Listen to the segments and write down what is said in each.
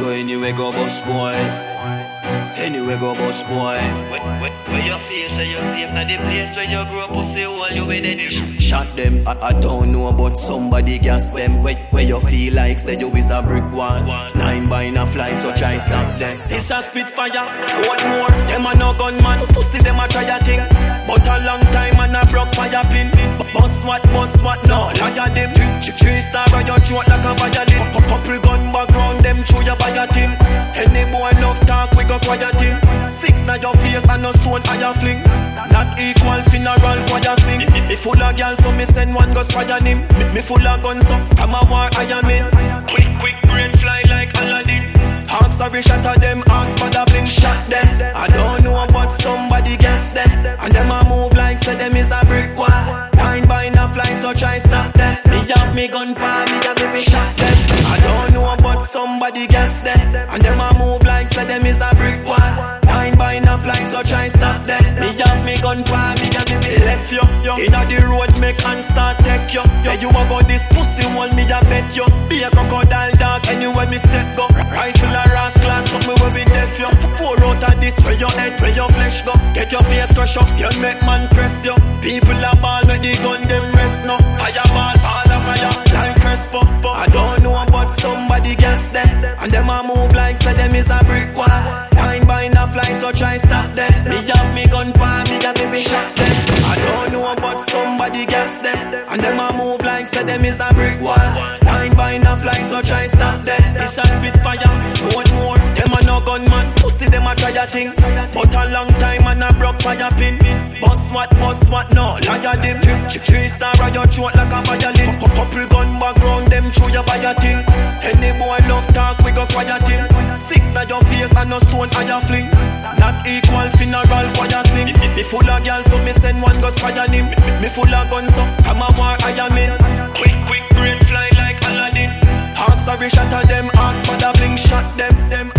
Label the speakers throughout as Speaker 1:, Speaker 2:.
Speaker 1: go anywhere, go boss boy. Anywhere go boss boy.
Speaker 2: Where you feel so you safe na the place where you grew up, pussy all you with it.
Speaker 1: Shot them, I don't know but somebody gas them. Where you feel like say you is a brick one. 9 by na fly so try stop them.
Speaker 2: It's a spitfire, one more. Them a no gunman, pussy them a try a thing. But a long time and a broke fire pin. Boss what, no, liar them. Three star by your throat like a violin. Couple gun background them through your buy a thing. Any boy love talk we go quiet him. 6 na your face and no stone I fling. Not equal funeral choir sing. Me full of girls so me send one go spy on him. Me full of guns so I'm a war I am in. Quick brain fly like Aladdin. Hawks sorry shot at them, ask for the bling shot them. I don't know but somebody guess them. And them a move like say them is a brick wall. 9 by na fly so try stop them. Me have me gun pa me have me shot them. I don't know but somebody guess them. And them a move like say them is a brick wall. 9 by na fly so try stop them. Me have me gun pa me have me left you. Inna the road make and start take you. Say you a go this pussy hole me a bet you. Be a crocodile dog anywhere me step go. Rifle a rascal so me will be deaf you. 4 out of this where your head where your flesh go. Get your face crush up you make man press you. People a ball with the gun them rest no. Fireball ball of fire like Crespo. I don't know but somebody guess them. And them a move like say them is a brick wall. 9 by na fly so try stop them. Me have me gun pa me have me shot them. I don't know but somebody guess them. And them a move like say them is a brick wall. 9 by na fly so try stop them. It's a spitfire, one more. Them a no gunman, pussy them a try a thing. But a long time and a broke fire pin. Boss what, no, liar them. Three star by your throat like a violin. Couple gun background them through your buy a thing. Any boy love talk we go quiet him. 6 na your face and no stone I fling. Not equal funeral choir sing. Me full of girls so me send one go spy on him. Me full of guns so I'm a war I am in. Quick brain fly like Aladdin. Hawks sorry shot at them, ask for the bling shot them.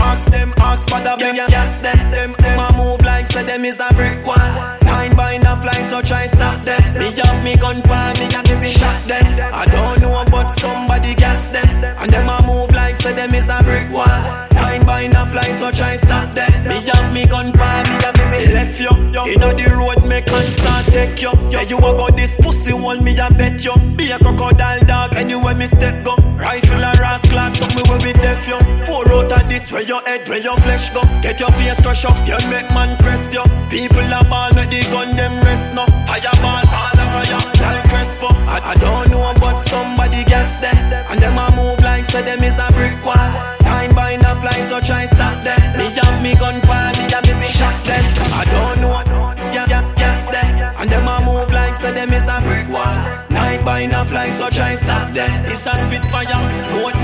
Speaker 2: Ask for the bling gas them. Them a move like say them is a brick wall. 9 by na fly so try stop them. Me have me gun pa me have me shot them. I don't know but somebody gas them. And them a move like say them is a brick wall. 9 by na fly so try stop them. Me have me gun pa me have me left you. Inna the road make and start take you. Say you a go this pussy hole me a bet you. Be a crocodile dog anywhere me step go. Rifle a rascal so me will be deaf you. 4 out of this where your head where your flesh go. Get your face crush up you make man press you. People a ball with the gun them rest no. Fireball ball of fire like Crespo. I don't know but somebody guess them. And them a move like say them is a brick wall. 9 by na fly so try stop them. Me have me gun pa me have me shot them. I don't know guess them. And them a move like say them is a brick wall. 9 by na fly so try stop them. It's a spitfire, no